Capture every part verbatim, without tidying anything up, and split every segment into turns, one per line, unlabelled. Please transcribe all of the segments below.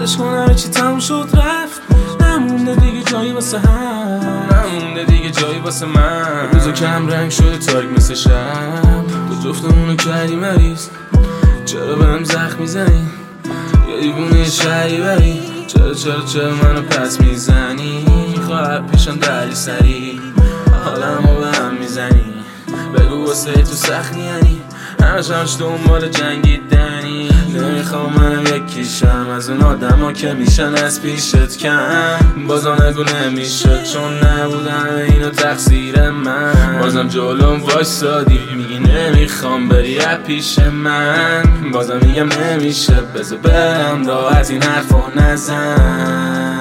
ولش کن همه چی تموم شد رفت، نمونده دیگه جایی واسه هم، نمونده دیگه جایی واسه من. روزا کم رنگ شده تاریک مثل شب، تو جفتمونو کردی مریض، چرا بهم زخم میزنی؟ یا دیوونه شهری بری؟ چرا چرا چرا منو پس میزنی؟ خواهد پیشم دلی سری، حالمو به هم میزنی. بگو واسه تو سخت یعنی همش همش دنبال جنگیدنی. نمیخوام منم یکیشم از اون آدم ها که میشن از پیشت کم. بازم نگو نمیشه چون نبودن اینو تقصیر من. بازم جلوم وایسادی میگی نمیخوام بری از پیش من. بازم میگم نمیشه بذار برم راحت این حرفو نزن.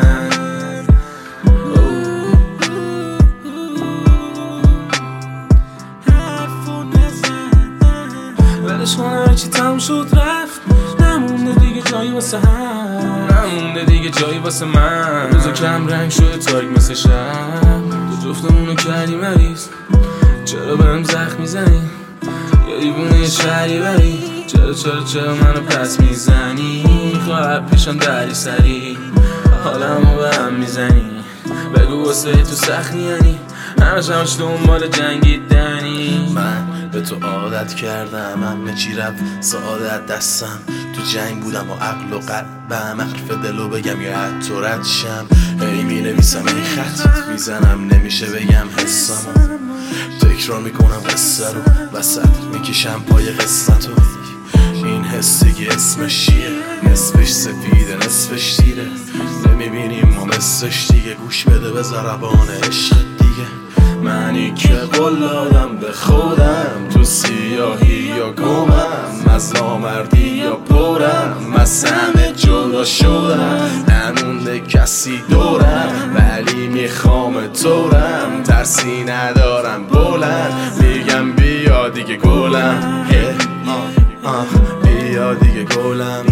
ولش کن همه چی تموم شد رفت، نمونده دیگه جایی واسه هم، نمونده دیگه جایی واسه من. روزا کم رنگ شده تاریک مثل شب، تو جفتمونو کردی مریض، چرا بهم زخم میزنی؟ یا دیوونه شهری بری؟ چرا چرا چرا منو پس میزنی؟ خواهد پیشم دلی سری، حالمو به هم میزنی. بگو واسه تو سخت یعنی همش همش دنبال جنگیدنی.
من به تو عادت کردم همه چی رفت سعادت دستم. تو جنگ بودم و عقل و قلبم، حرف دلو بگم یا حتی رد شم. هی می نویسم ای خطت میزنم نمیشه بگم حسامو. تکرار میکنم قصه رو وسط میکشم پای قسمتو. این حسی که اسمش چیه؟ نصفش سفیده نصفش تیره. نمیبینیم ما مثلش دیگه. گوش بده به ضربان عشق دیگه. منی که قول دادم به خودم تو سیاهی یا گمم، از نامردی یا پرم، از همه جدا شدم. نمونده کسی دورم ولی میخوام تورم. ترسی ندارم بلند میگم بیا دیگه گلم. آه آه بیا دیگه گلم.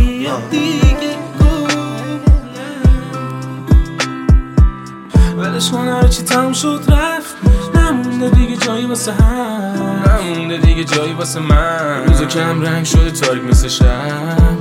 ولش کن همه چی تموم شد رفت، نمونده دیگه جایی واسه هم، نمونده دیگه جایی واسه من. روزا کم رنگ شده تاریک مثل شب،